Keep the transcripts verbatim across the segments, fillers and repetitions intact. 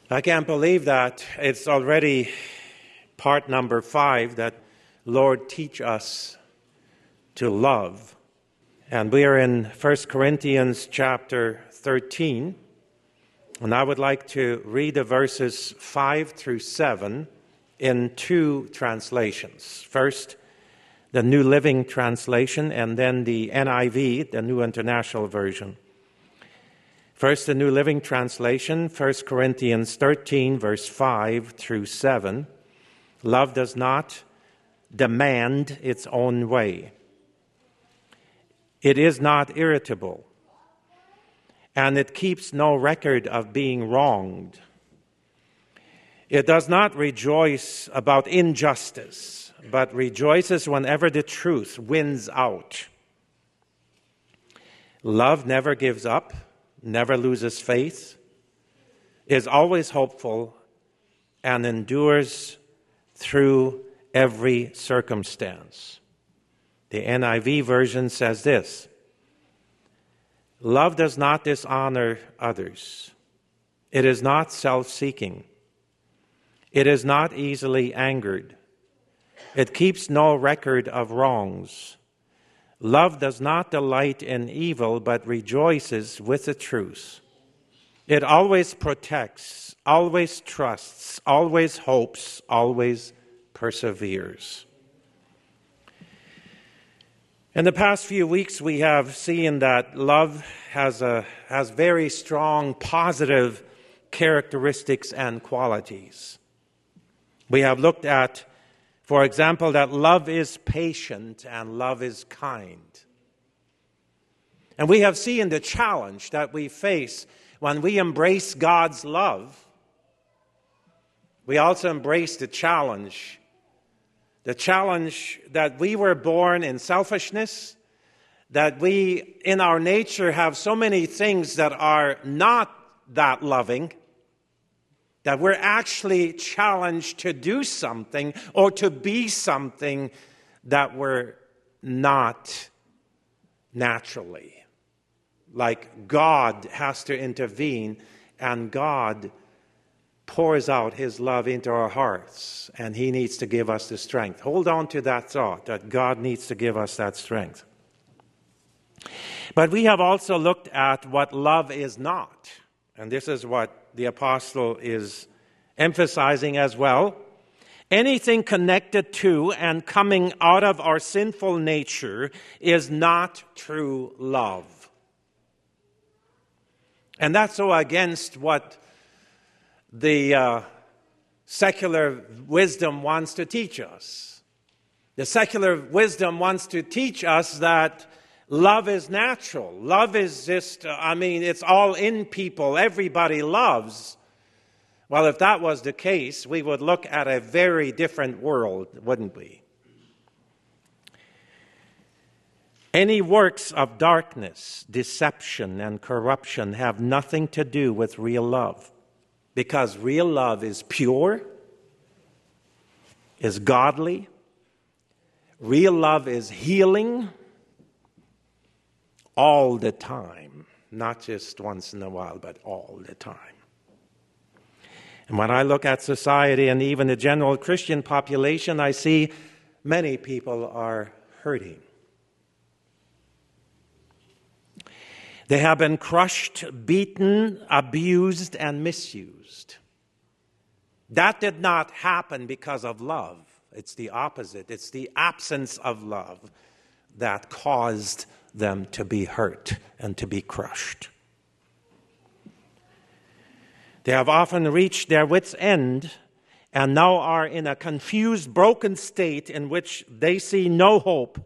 I can't believe that it's already part number five, that Lord, teach us to love. And we are in First Corinthians chapter thirteen. And I would like to read the verses five through seven in two translations. First, the New Living Translation, and then the N I V, the New International Version. First, the New Living Translation, First Corinthians thirteen, verse five through seven. Love does not demand its own way. It is not irritable, and it keeps no record of being wronged. It does not rejoice about injustice, but rejoices whenever the truth wins out. Love never gives up, never loses faith, is always hopeful, and endures through every circumstance. The N I V version says this: love does not dishonor others. It is not self-seeking. It is not easily angered. It keeps no record of wrongs. Love does not delight in evil, but rejoices with the truth. It always protects, always trusts, always hopes, always perseveres. In the past few weeks, we have seen that love has a has very strong positive characteristics and qualities. We have looked at, for example, that love is patient and love is kind. And we have seen the challenge that we face when we embrace God's love. We also embrace the challenge, the challenge that we were born in selfishness, that we in our nature have so many things that are not that loving, that we're actually challenged to do something or to be something that we're not naturally. Like God has to intervene, and God pours out His love into our hearts, and He needs to give us the strength. Hold on to that thought, that God needs to give us that strength. But we have also looked at what love is not, and this is what the apostle is emphasizing as well. Anything connected to and coming out of our sinful nature is not true love. And that's so against what the uh, secular wisdom wants to teach us. The secular wisdom wants to teach us that love is natural. Love is just, uh, I mean, it's all in people. Everybody loves. Well, if that was the case, we would look at a very different world, wouldn't we? Any works of darkness, deception, and corruption have nothing to do with real love. Because real love is pure, is godly. Real love is healing all the time. Not just once in a while, but all the time. And when I look at society and even the general Christian population, I see many people are hurting. They have been crushed, beaten, abused, and misused. That did not happen because of love. It's the opposite. It's the absence of love that caused them to be hurt and to be crushed. They have often reached their wits' end and now are in a confused, broken state in which they see no hope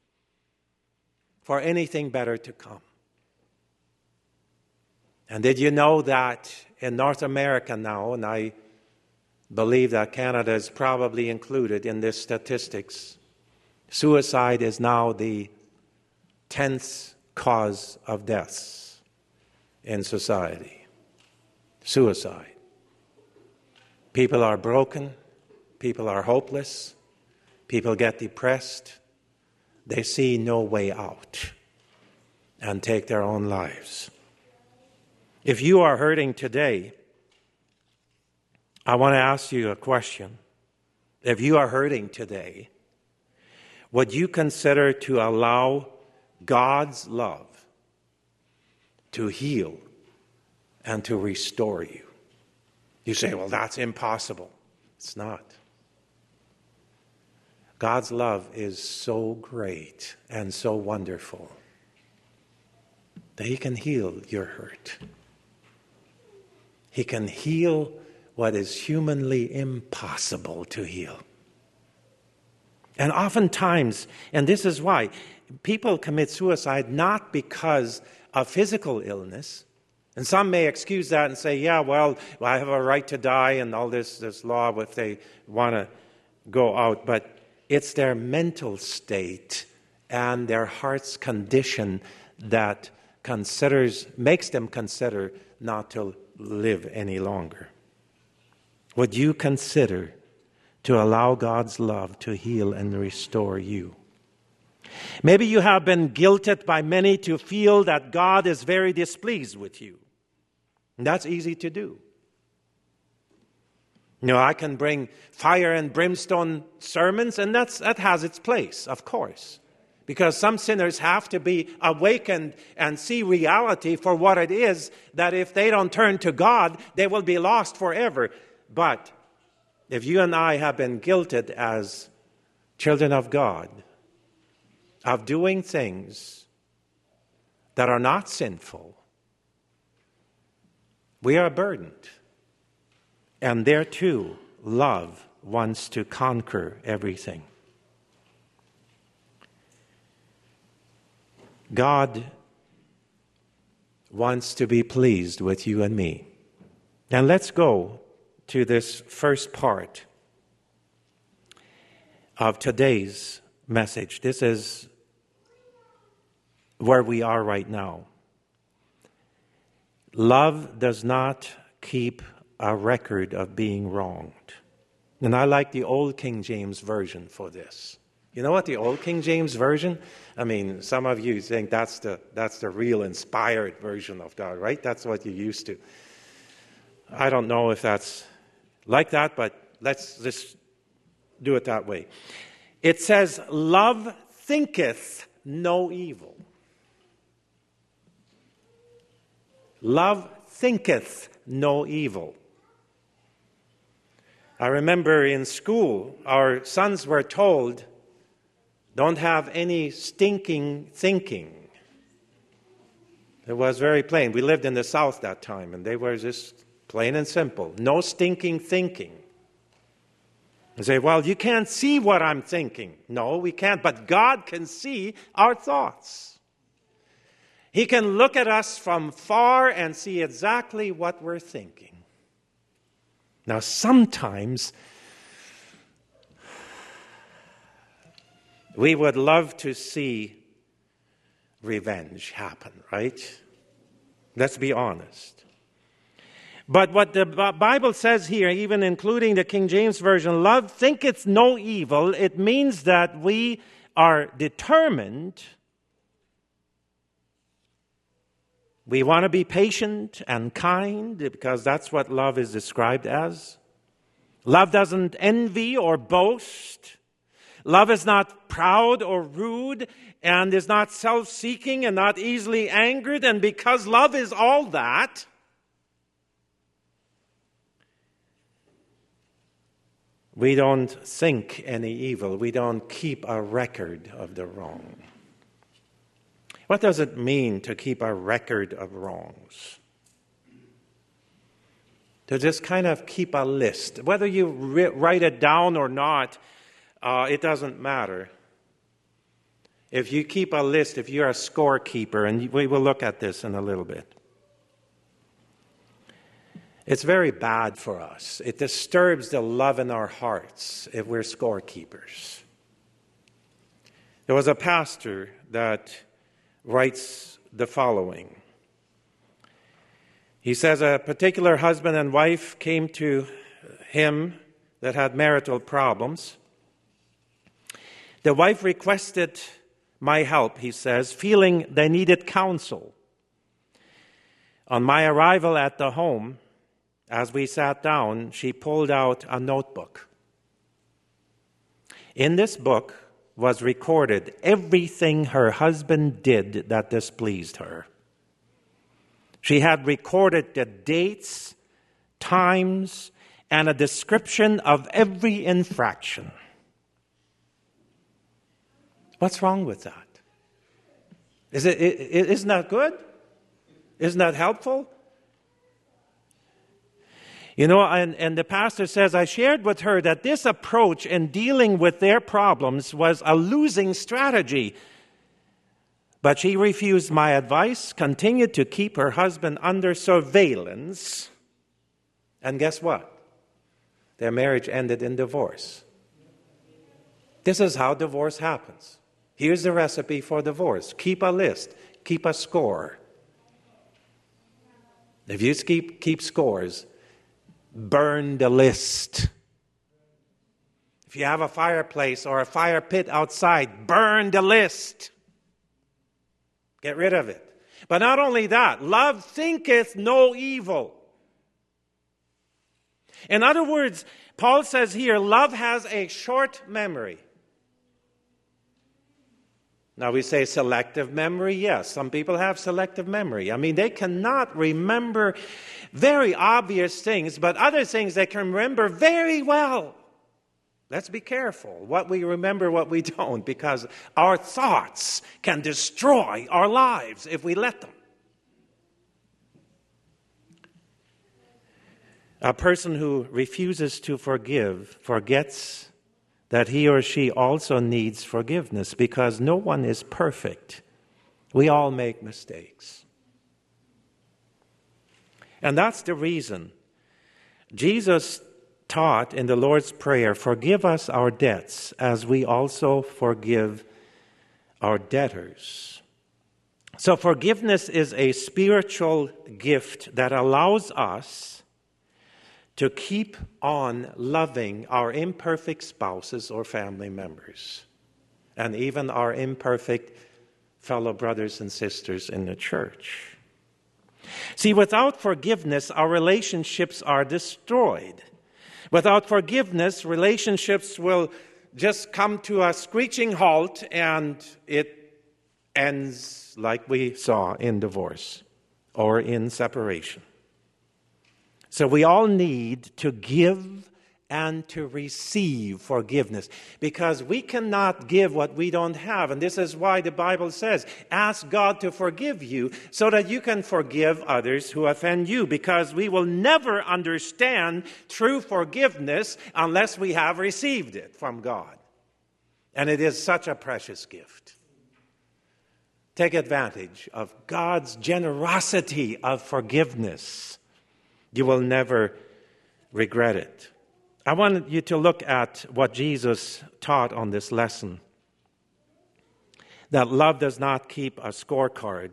for anything better to come. And did you know that in North America now, and I believe that Canada is probably included in this statistics, suicide is now the tenth cause of deaths in society. Suicide. People are broken. People are hopeless. People get depressed. They see no way out and take their own lives. If you are hurting today, I want to ask you a question. If you are hurting today, would you consider to allow God's love to heal and to restore you? You say, well, that's impossible. It's not. God's love is so great and so wonderful that He can heal your hurt. He can heal what is humanly impossible to heal. And oftentimes, and this is why, people commit suicide not because of physical illness. And some may excuse that and say, yeah, well, I have a right to die and all this, this law if they want to go out. But it's their mental state and their heart's condition that considers, makes them consider not to live any longer. Would you consider to allow God's love to heal and restore you? Maybe you have been guilted by many to feel that God is very displeased with you. And that's easy to do. You know, I can bring fire and brimstone sermons, and that's, that has its place, of course. Because some sinners have to be awakened and see reality for what it is, that if they don't turn to God, they will be lost forever. But if you and I have been guilted as children of God of doing things that are not sinful, we are burdened. And there too, love wants to conquer everything. God wants to be pleased with you and me. And let's go to this first part of today's message. This is where we are right now. Love does not keep a record of being wronged. And I like the old King James Version for this. You know what, the old King James Version? I mean, some of you think that's the that's the real inspired version of God, right? That's what you're used to. I don't know if that's like that, but let's just do it that way. It says, love thinketh no evil. Love thinketh no evil. I remember in school, our sons were told, don't have any stinking thinking. It was very plain. We lived in the South that time, and they were just plain and simple. No stinking thinking. You say, well, you can't see what I'm thinking. No, we can't, but God can see our thoughts. He can look at us from far and see exactly what we're thinking. Now, sometimes we would love to see revenge happen, right? Let's be honest. But what the Bible says here, even including the King James Version, love thinketh no evil, it means that we are determined. We want to be patient and kind because that's what love is described as. Love doesn't envy or boast. Love is not proud or rude and is not self-seeking and not easily angered. And because love is all that, we don't think any evil. We don't keep a record of the wrong. What does it mean to keep a record of wrongs? To just kind of keep a list. Whether you write it down or not, uh, it doesn't matter. If you keep a list, if you're a scorekeeper, and we will look at this in a little bit, it's very bad for us. It disturbs the love in our hearts if we're scorekeepers. There was a pastor that writes the following. He says a particular husband and wife came to him that had marital problems. The wife requested my help, he says, feeling they needed counsel. On my arrival at the home, as we sat down, she pulled out a notebook. In this book was recorded everything her husband did that displeased her. She had recorded the dates, times, and a description of every infraction. What's wrong with that? Is it, it, isn't that good? Isn't that helpful? You know, and, and the pastor says, I shared with her that this approach in dealing with their problems was a losing strategy. But she refused my advice, continued to keep her husband under surveillance. And guess what? Their marriage ended in divorce. This is how divorce happens. Here's the recipe for divorce. Keep a list. Keep a score. If you keep, keep scores, burn the list. If you have a fireplace or a fire pit outside, burn the list. Get rid of it. But not only that, love thinketh no evil. In other words, Paul says here, love has a short memory. Now we say selective memory. Yes, some people have selective memory. I mean, they cannot remember very obvious things, but other things they can remember very well. Let's be careful what we remember, what we don't, because our thoughts can destroy our lives if we let them. A person who refuses to forgive forgets that he or she also needs forgiveness, because no one is perfect. We all make mistakes. And that's the reason Jesus taught in the Lord's Prayer, forgive us our debts as we also forgive our debtors. So forgiveness is a spiritual gift that allows us to keep on loving our imperfect spouses or family members, and even our imperfect fellow brothers and sisters in the church. See, without forgiveness, our relationships are destroyed. Without forgiveness, relationships will just come to a screeching halt, and it ends like we saw in divorce or in separation. So we all need to give and to receive forgiveness, because we cannot give what we don't have. And this is why the Bible says, ask God to forgive you so that you can forgive others who offend you, because we will never understand true forgiveness unless we have received it from God. And it is such a precious gift. Take advantage of God's generosity of forgiveness. You will never regret it. I want you to look at what Jesus taught on this lesson. That love does not keep a scorecard.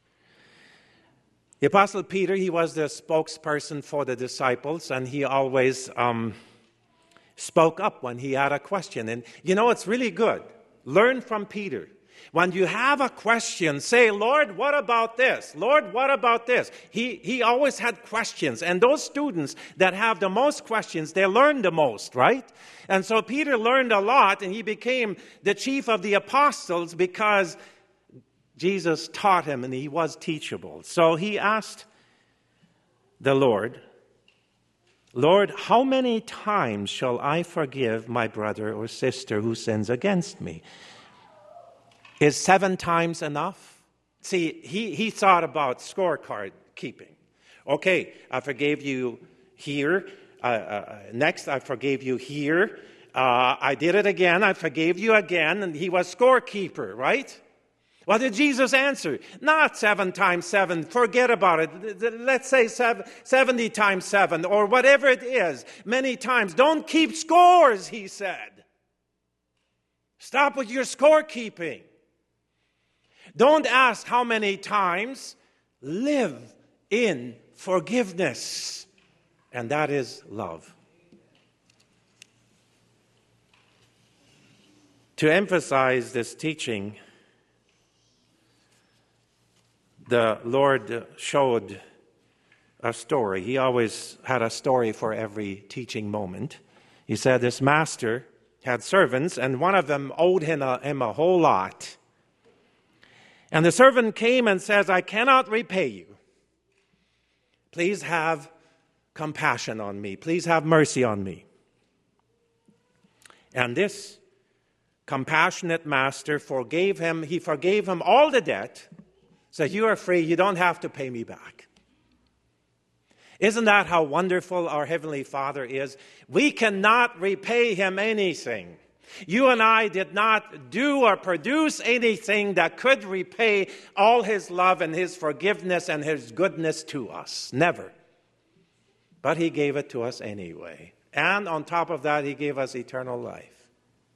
The Apostle Peter, he was the spokesperson for the disciples, and he always um, spoke up when he had a question. And you know, it's really good. Learn from Peter. When you have a question, say, Lord, what about this? Lord, what about this? He, he always had questions. And those students that have the most questions, they learn the most, right? And so Peter learned a lot, and he became the chief of the apostles because Jesus taught him and he was teachable. So he asked the Lord, Lord, how many times shall I forgive my brother or sister who sins against me? Is seven times enough? See, he, he thought about scorecard keeping. Okay, I forgave you here. Uh, uh, next, I forgave you here. Uh, I did it again. I forgave you again. And he was scorekeeper, right? What did Jesus answer? Not seven times seven. Forget about it. Let's say seven, seventy times seven, or whatever it is. Many times. Don't keep scores, he said. Stop with your scorekeeping. Don't ask how many times. Live in forgiveness. And that is love. To emphasize this teaching, the Lord showed a story. He always had a story for every teaching moment. He said this master had servants, and one of them owed him a, him a whole lot. And the servant came and says, I cannot repay you. Please have compassion on me. Please have mercy on me. And this compassionate master forgave him. He forgave him all the debt. Said, you are free. You don't have to pay me back. Isn't that how wonderful our Heavenly Father is? We cannot repay Him anything. You and I did not do or produce anything that could repay all His love and His forgiveness and His goodness to us. Never. But He gave it to us anyway. And on top of that, He gave us eternal life.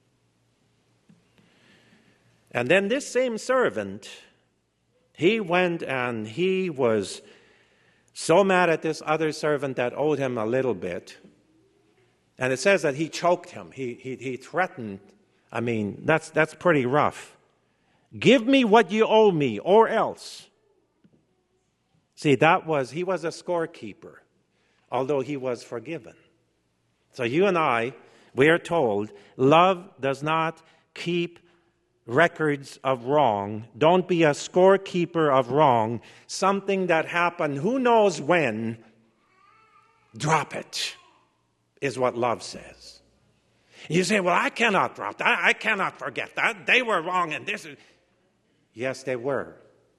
And then this same servant, he went and he was so mad at this other servant that owed him a little bit. And it says that he choked him. He, he, he threatened. I mean, that's, that's pretty rough. Give me what you owe me or else. See, that was, he was a scorekeeper, although he was forgiven. So you and I, we are told, love does not keep records of wrong. Don't be a scorekeeper of wrong. Something that happened, who knows when, drop it, is what love says. You say, well, I cannot drop that. I cannot forget that. They were wrong and this is... Yes, they were.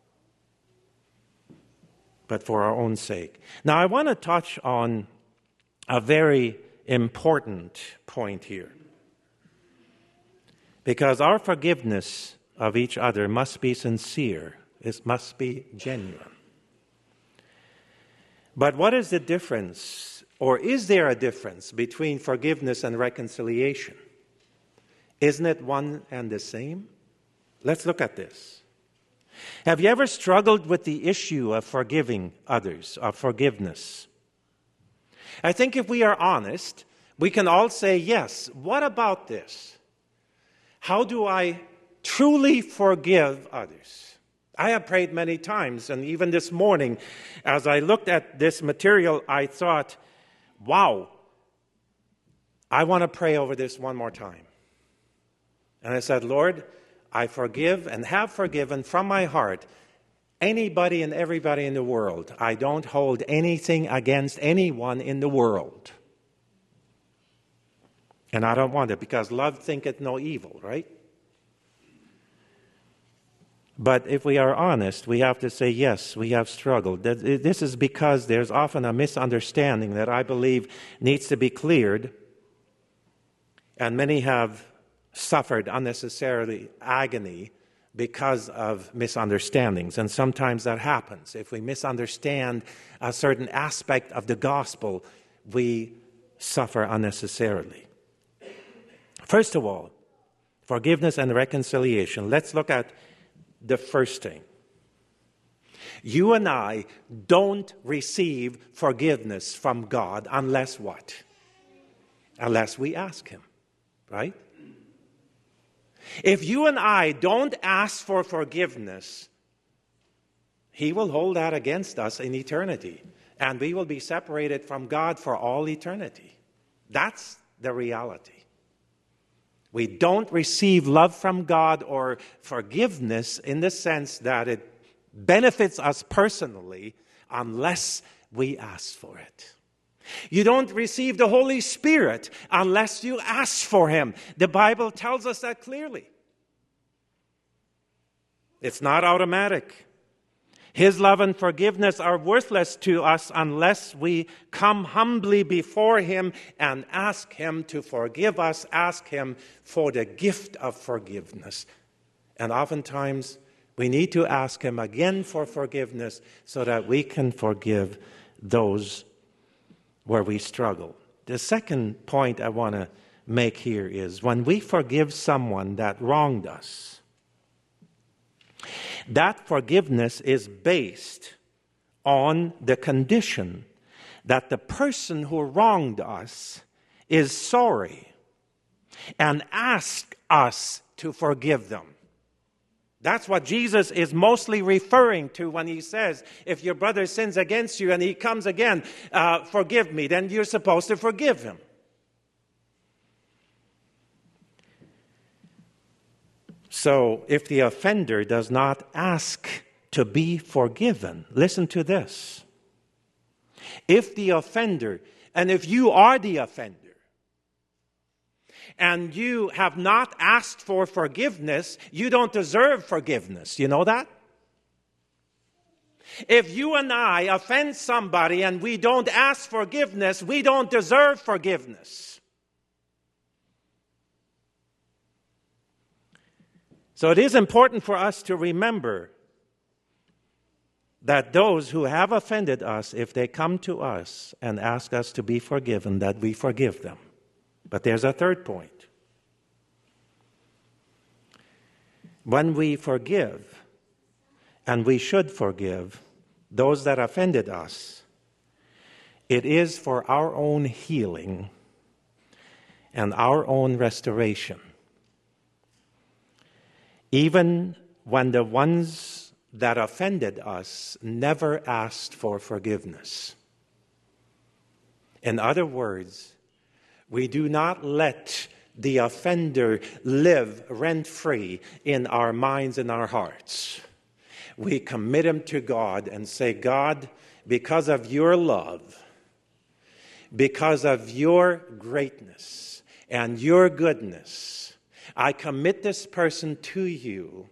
But for our own sake. Now, I want to touch on a very important point here. Because our forgiveness of each other must be sincere. It must be genuine. But what is the difference, or is there a difference between forgiveness and reconciliation? Isn't it one and the same? Let's look at this. Have you ever struggled with the issue of forgiving others, of forgiveness? I think if we are honest, we can all say, yes, what about this? How do I truly forgive others? I have prayed many times, and even this morning, as I looked at this material, I thought, wow, I want to pray over this one more time. And I said, Lord, I forgive and have forgiven from my heart anybody and everybody in the world. I don't hold anything against anyone in the world. And I don't want it, because love thinketh no evil, right? But if we are honest, we have to say, yes, we have struggled. This is because there's often a misunderstanding that I believe needs to be cleared. And many have suffered unnecessarily agony because of misunderstandings. And sometimes that happens. If we misunderstand a certain aspect of the gospel, we suffer unnecessarily. First of all, forgiveness and reconciliation. Let's look at the first thing. You and I don't receive forgiveness from God unless what? Unless we ask Him, right? If you and I don't ask for forgiveness, He will hold that against us in eternity, and we will be separated from God for all eternity. That's the reality. We don't receive love from God or forgiveness in the sense that it benefits us personally unless we ask for it. You don't receive the Holy Spirit unless you ask for Him. The Bible tells us that clearly. It's not automatic. His love and forgiveness are worthless to us unless we come humbly before Him and ask Him to forgive us, ask Him for the gift of forgiveness. And oftentimes, we need to ask Him again for forgiveness so that we can forgive those where we struggle. The second point I want to make here is when we forgive someone that wronged us, that forgiveness is based on the condition that the person who wronged us is sorry and asks us to forgive them. That's what Jesus is mostly referring to when he says, if your brother sins against you and he comes again, uh, forgive me, then you're supposed to forgive him. So if the offender does not ask to be forgiven, listen to this. If the offender, and if you are the offender, and you have not asked for forgiveness, you don't deserve forgiveness. You know that? If you and I offend somebody and we don't ask forgiveness, we don't deserve forgiveness. So it is important for us to remember that those who have offended us, if they come to us and ask us to be forgiven, that we forgive them. But there's a third point. When we forgive, and we should forgive, those that offended us, it is for our own healing and our own restoration. Even when the ones that offended us never asked for forgiveness. In other words, we do not let the offender live rent-free in our minds and our hearts. We commit him to God and say, God, because of your love, because of your greatness and your goodness, I commit this person to you,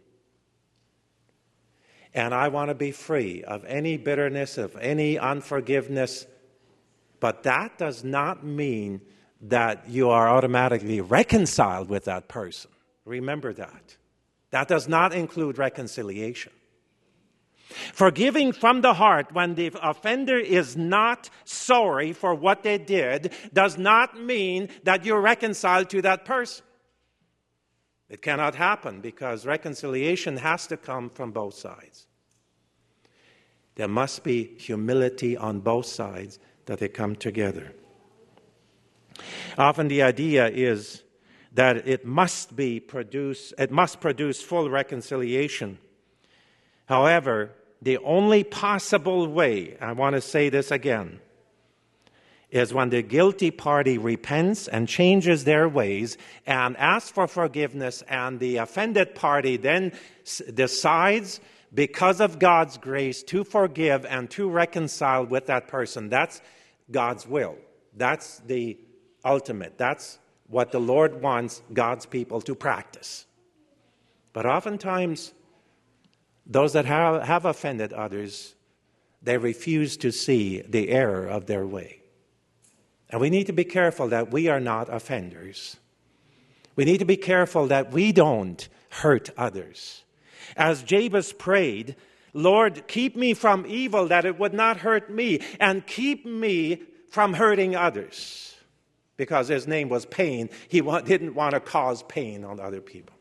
and I want to be free of any bitterness, of any unforgiveness. But that does not mean that you are automatically reconciled with that person. Remember that. That does not include reconciliation. Forgiving from the heart when the offender is not sorry for what they did does not mean that you're reconciled to that person. It cannot happen because reconciliation has to come from both sides. There must be humility on both sides that they come together. Often the idea is that it must be produce, it must produce full reconciliation. However, the only possible way, I want to say this again, is when the guilty party repents and changes their ways and asks for forgiveness, and the offended party then decides, because of God's grace, to forgive and to reconcile with that person. That's God's will. That's the ultimate. That's what the Lord wants God's people to practice. But oftentimes, those that have, have offended others, they refuse to see the error of their way. And we need to be careful that we are not offenders. We need to be careful that we don't hurt others. As Jabez prayed, Lord, keep me from evil that it would not hurt me, and keep me from hurting others. Because his name was pain, he didn't want to cause pain on other people.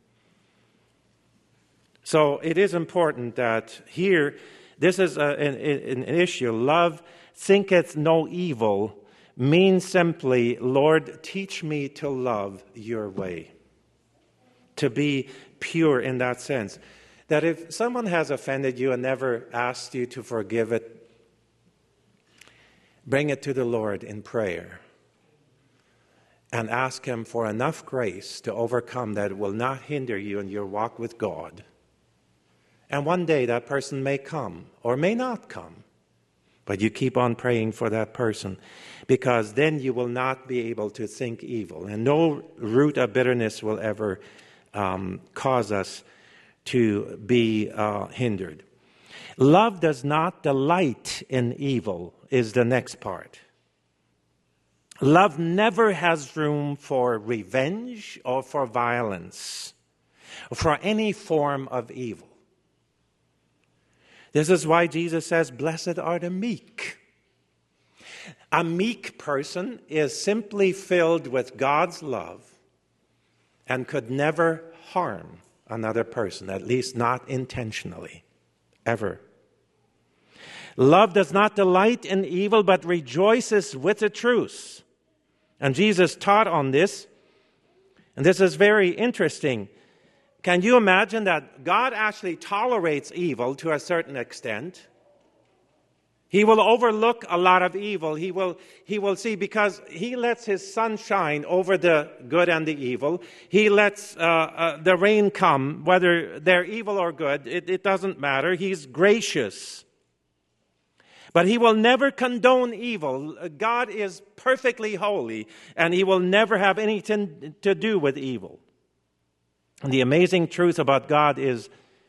So it is important that here, this is a, an, an issue. Love thinketh no evil means simply, Lord, teach me to love your way. To be pure in that sense. That if someone has offended you and never asked you to forgive it, bring it to the Lord in prayer. And ask him for enough grace to overcome that it will not hinder you in your walk with God. And one day that person may come or may not come. But you keep on praying for that person, because then you will not be able to think evil. And no root of bitterness will ever um, cause us to be uh, hindered. Love does not delight in evil is the next part. Love never has room for revenge or for violence, or for any form of evil. This is why Jesus says, blessed are the meek. A meek person is simply filled with God's love and could never harm another person, at least not intentionally, ever. Love does not delight in evil, but rejoices with the truth. And Jesus taught on this, and this is very interesting. Can you imagine that God actually tolerates evil to a certain extent? He will overlook a lot of evil. He will, he will see, because he lets his sun shine over the good and the evil. He lets uh, uh, the rain come, whether they're evil or good. It, it doesn't matter. He's gracious. But he will never condone evil. God is perfectly holy, and he will never have anything to do with evil. And the amazing truth about God is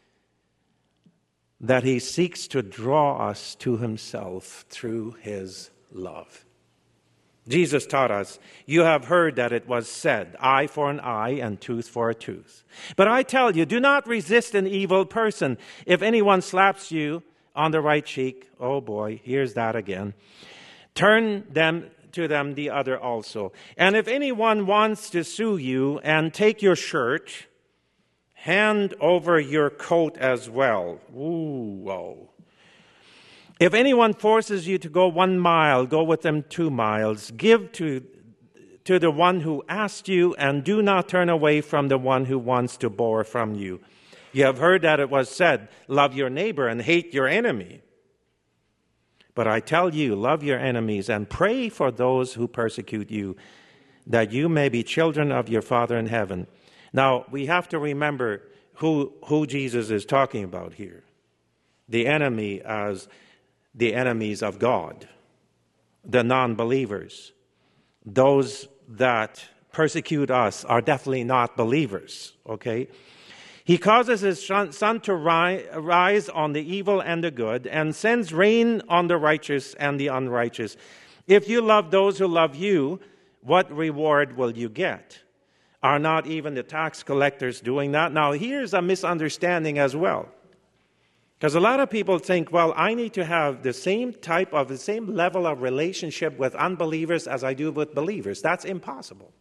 that he seeks to draw us to himself through his love. Jesus taught us, "You have heard that it was said, eye for an eye and tooth for a tooth. But I tell you, do not resist an evil person. If anyone slaps you on the right cheek," oh boy, here's that again, "turn them to them the other also. And if anyone wants to sue you and take your shirt, hand over your coat as well." Ooh, whoa. "If anyone forces you to go one mile, go with them two miles. Give to, to the one who asked you, and do not turn away from the one who wants to borrow from you. You have heard that it was said, 'Love your neighbor and hate your enemy.' But I tell you, love your enemies and pray for those who persecute you, that you may be children of your Father in heaven." Now, we have to remember who, who Jesus is talking about here. The enemy as the enemies of God, the non-believers. Those that persecute us are definitely not believers, okay? He causes his sun to rise on the evil and the good, and sends rain on the righteous and the unrighteous. If you love those who love you, what reward will you get? Are not even the tax collectors doing that? Now, here's a misunderstanding as well. Because a lot of people think, well, I need to have the same type of, the same level of relationship with unbelievers as I do with believers. That's impossible.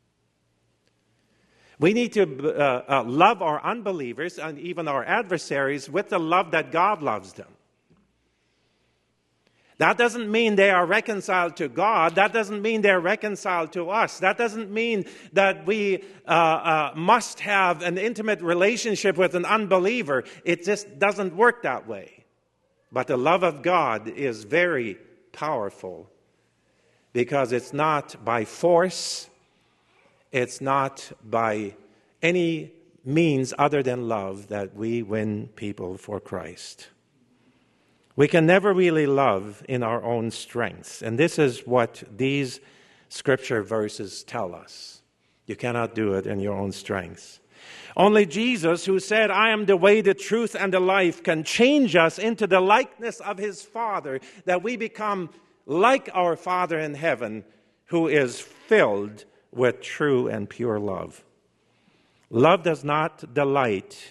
We need to uh, uh, love our unbelievers and even our adversaries with the love that God loves them. That doesn't mean they are reconciled to God. That doesn't mean they're reconciled to us. That doesn't mean that we uh, uh, must have an intimate relationship with an unbeliever. It just doesn't work that way. But the love of God is very powerful because it's not by force. It's not by any means other than love that we win people for Christ. We can never really love in our own strength. And this is what these scripture verses tell us. You cannot do it in your own strength. Only Jesus, who said, "I am the way, the truth, and the life," can change us into the likeness of his Father, that we become like our Father in heaven, who is filled with true and pure love. Love does not delight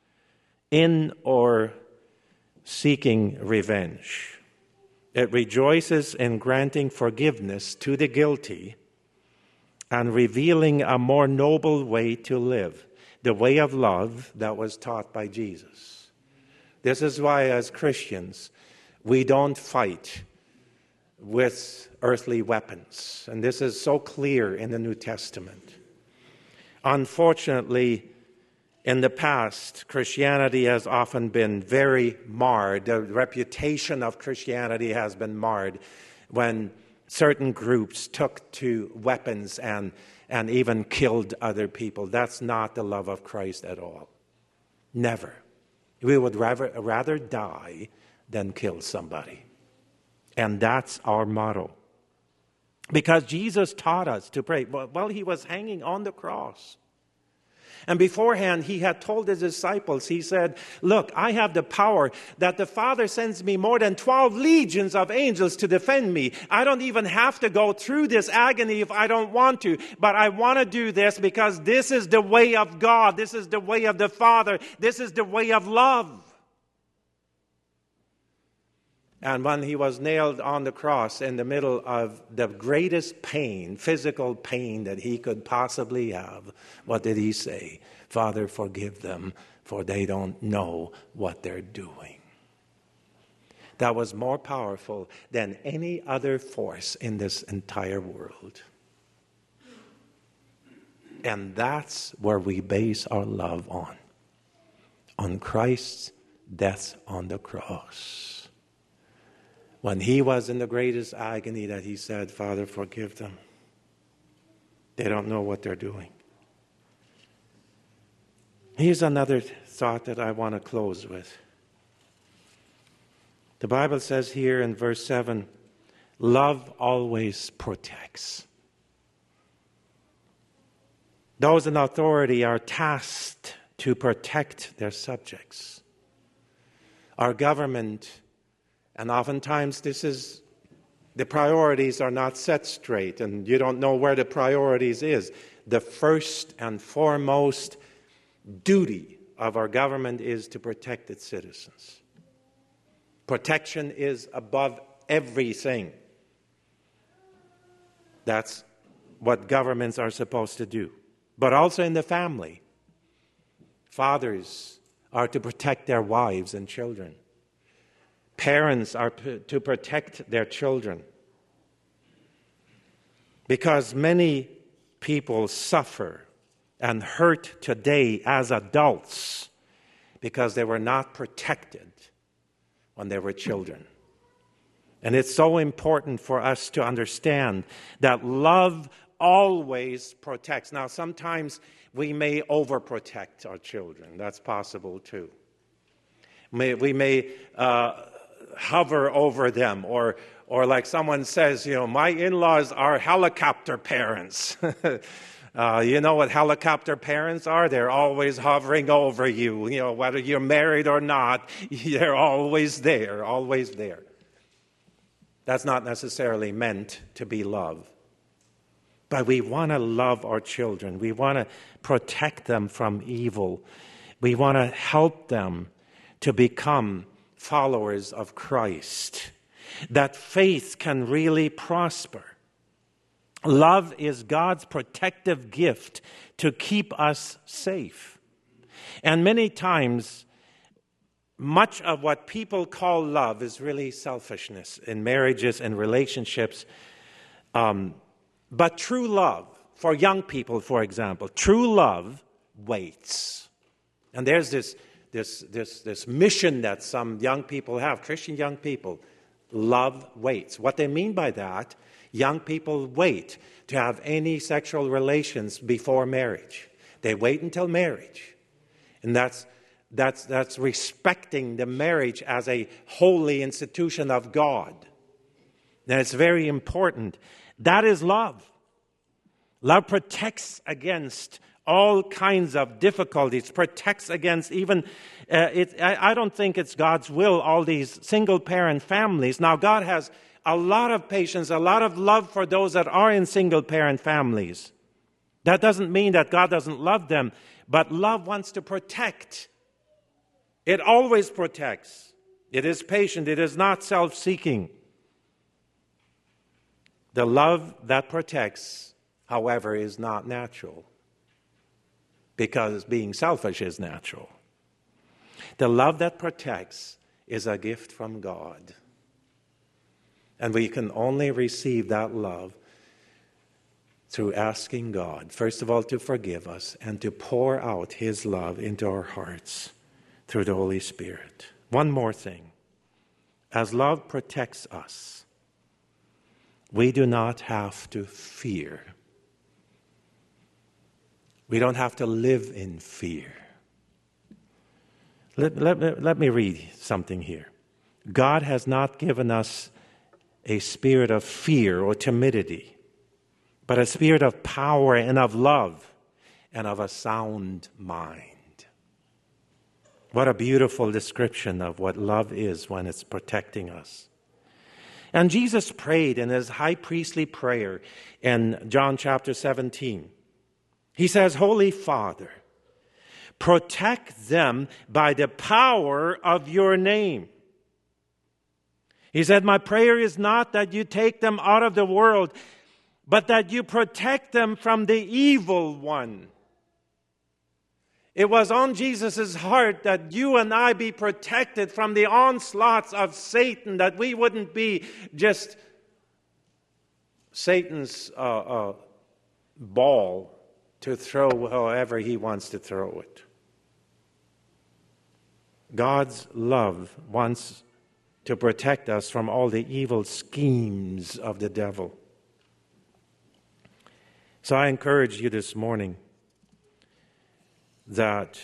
in or seeking revenge. It rejoices in granting forgiveness to the guilty and revealing a more noble way to live, the way of love that was taught by Jesus. This is why, as Christians, we don't fight with earthly weapons. And this is so clear in the New Testament. Unfortunately, in the past, Christianity has often been very marred. The reputation of Christianity has been marred when certain groups took to weapons and, and even killed other people. That's not the love of Christ at all. Never. We would rather, rather die than kill somebody. And that's our motto. Because Jesus taught us to pray while he was hanging on the cross. And beforehand, he had told his disciples, he said, "Look, I have the power that the Father sends me more than twelve legions of angels to defend me. I don't even have to go through this agony if I don't want to. But I want to do this because this is the way of God. This is the way of the Father. This is the way of love." And when he was nailed on the cross in the middle of the greatest pain, physical pain that he could possibly have, what did he say? "Father, forgive them, for they don't know what they're doing." That was more powerful than any other force in this entire world. And that's where we base our love on. On Christ's death on the cross. When he was in the greatest agony that he said, Father, forgive them. They don't know what they're doing. Here's another thought that I want to close with. The Bible says here in verse seven, love always protects. Those in authority are tasked to protect their subjects. Our government, and oftentimes this is, the priorities are not set straight, and you don't know where the priorities is. The first and foremost duty of our government is to protect its citizens. Protection is above everything. That's what governments are supposed to do. But also in the family. Fathers are to protect their wives and children. Parents are p- to protect their children. Because many people suffer and hurt today as adults because they were not protected when they were children. And it's so important for us to understand that love always protects. Now, sometimes we may overprotect our children. That's possible too. May, we may uh, hover over them, or or like someone says, you know, my in-laws are helicopter parents. uh, you know what helicopter parents are? They're always hovering over you. You know, whether you're married or not, they're always there, always there. That's not necessarily meant to be love. But we want to love our children. We want to protect them from evil. We want to help them to become followers of Christ. That faith can really prosper. Love is God's protective gift to keep us safe. And many times, much of what people call love is really selfishness in marriages and relationships. Um, But true love, for young people, for example, true love waits. And there's this, this, this, this mission that some young people have, Christian young people, love waits. What they mean by that, young people wait to have any sexual relations before marriage. They wait until marriage. And that's, that's, that's respecting the marriage as a holy institution of God. And it's very important. That is love. Love protects against all kinds of difficulties, protects against even, uh, it, I, I don't think it's God's will, all these single-parent families. Now, God has a lot of patience, a lot of love for those that are in single-parent families. That doesn't mean that God doesn't love them, but love wants to protect. It always protects. It is patient. It is not self-seeking. The love that protects, however, is not natural, because being selfish is natural. The love that protects is a gift from God. And we can only receive that love through asking God, first of all, to forgive us and to pour out His love into our hearts through the Holy Spirit. One more thing. As love protects us, we do not have to fear. We don't have to live in fear. Let, let, let me read something here. God has not given us a spirit of fear or timidity, but a spirit of power and of love and of a sound mind. What a beautiful description of what love is when it's protecting us. And Jesus prayed in his high priestly prayer in John chapter seventeen. He says, Holy Father, protect them by the power of your name. He said, my prayer is not that you take them out of the world, but that you protect them from the evil one. It was on Jesus' heart that you and I be protected from the onslaughts of Satan, that we wouldn't be just Satan's uh, uh, ball to throw however he wants to throw it. God's love wants to protect us from all the evil schemes of the devil. So I encourage you this morning that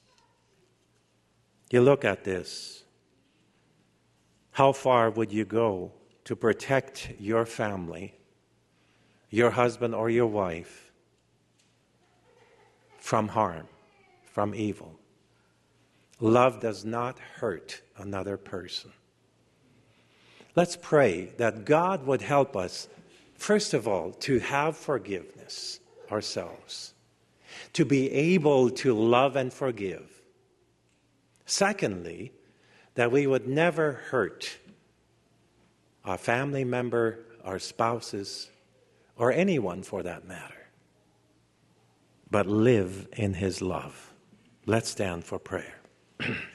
you look at this. How far would you go to protect your family, your husband or your wife, from harm, from evil? Love does not hurt another person. Let's pray that God would help us, first of all, to have forgiveness ourselves, to be able to love and forgive. Secondly, that we would never hurt our family member, our spouses, or anyone for that matter, but live in his love. Let's stand for prayer.